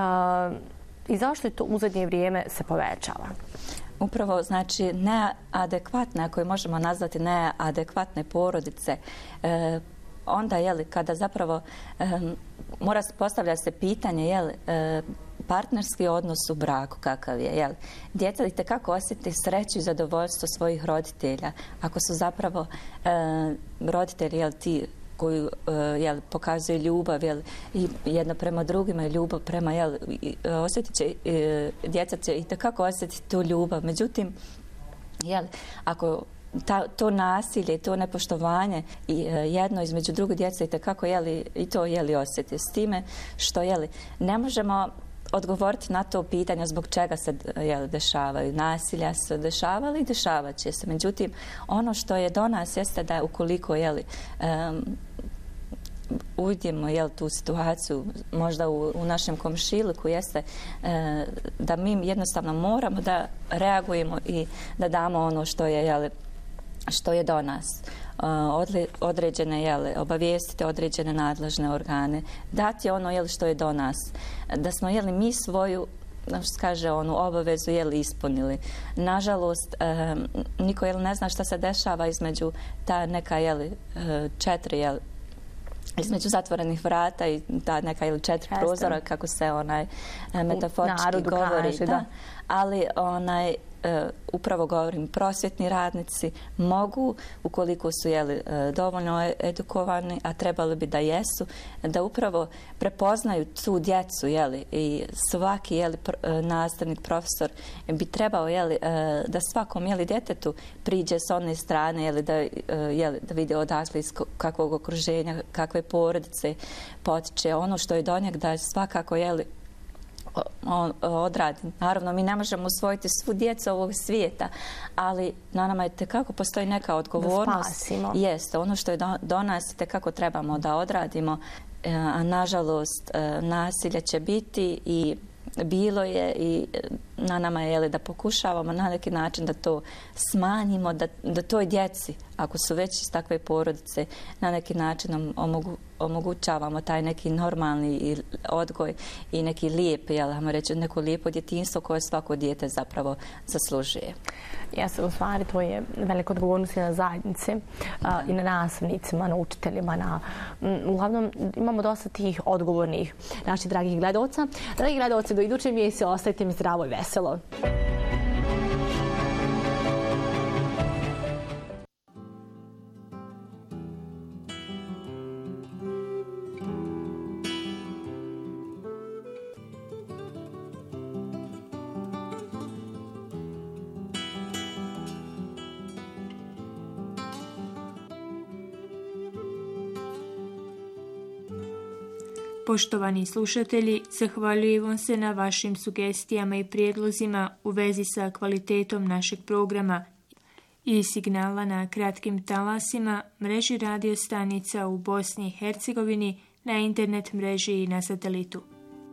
i zašto je to u zadnje vrijeme se povećava? Upravo, znači, neadekvatne, ako je možemo nazvati neadekvatne porodice, e, onda, jeli, kada zapravo e, mora se postavljati se pitanje, jeli, e, partnerski odnos u braku kakav je, jel? Djeca itekako osjeti sreću i zadovoljstvo svojih roditelja. Ako su zapravo e, roditelji, jel, ti koji jel, pokazuju ljubav, jel, i jedno prema drugima i ljubav prema, jel, osjetit će, djeca će itekako osjetiti tu ljubav. Međutim, jel, ako Ta, to nasilje, to nepoštovanje i jedno između druge djece itekako jeli, i to jeli osjeti s time što jeli, ne možemo odgovoriti na to pitanje zbog čega se jeli, dešavaju. Nasilja se dešavali i dešavat će se. Međutim, ono što je do nas jeste da ukoliko jeli, um, uvidimo jel, tu situaciju možda u, u našem komšiluku jeste e, da mi jednostavno moramo da reagujemo i da damo ono što je jeli, što je do nas. Odle, određene, jeli, obavijestiti određene nadležne organe, dati ono jeli, što je do nas. Da smo jeli, mi svoju kaže onu obavezu jeli, ispunili. Nažalost, eh, niko jeli, ne zna šta se dešava između ta neka jeli, četiri jeli, između zatvorenih vrata i ta neka ili četiri prozora, kako se onaj metaforčki govori. Kaže, da. Da. Ali onaj, upravo govorim, prosvjetni radnici mogu, ukoliko su jeli, dovoljno edukovani, a trebali bi da jesu, da upravo prepoznaju tu djecu, jeli, i svaki jeli, nastavnik, profesor bi trebao jeli, da svakom jeli, djetetu priđe s one strane, jeli, da, jeli, da vidi odakle iz kakvog okruženja, kakve porodice potiče, ono što je do njeg, da svakako jeli, odradi. Naravno, mi ne možemo usvojiti svu djecu ovog svijeta, ali na nama je tekako postoji neka odgovornost. Da spasimo. Jeste, ono što je do, do nas tekako trebamo da odradimo, a nažalost nasilje će biti i bilo je i na nama je da pokušavamo na neki način da to smanjimo, da, da toj djeci, ako su već iz takve porodice, na neki način omogu, omogućavamo taj neki normalni odgoj i neki lijep, jel, hajmo reći, neko lijepo djetinjstvo koje svako dijete zapravo zaslužuje. Jeste, u stvari to je velika odgovornost i na zajednici a, i na nastavnicima, na učiteljima. Na, m, uglavnom imamo dosta tih odgovornih naših dragih gledalca. Dragi gledalci, do iduće emisije ostajte mi zdravo i veselo. Poštovani slušatelji, zahvaljujem vam se na vašim sugestijama i prijedlozima u vezi sa kvalitetom našeg programa i signala na kratkim talasima, mreži radio stanica u Bosni i Hercegovini, na internet mreži i na satelitu.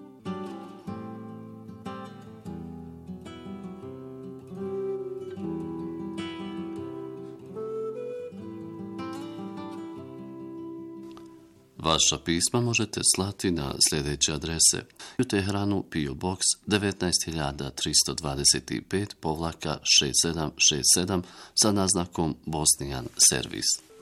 Vaša pisma možete slati na sljedeće adrese: u Teheranu P O Box devetnaest hiljada tristo dvadeset pet povlaka šest sedam šest sedam sa naznakom Bosnijan servis.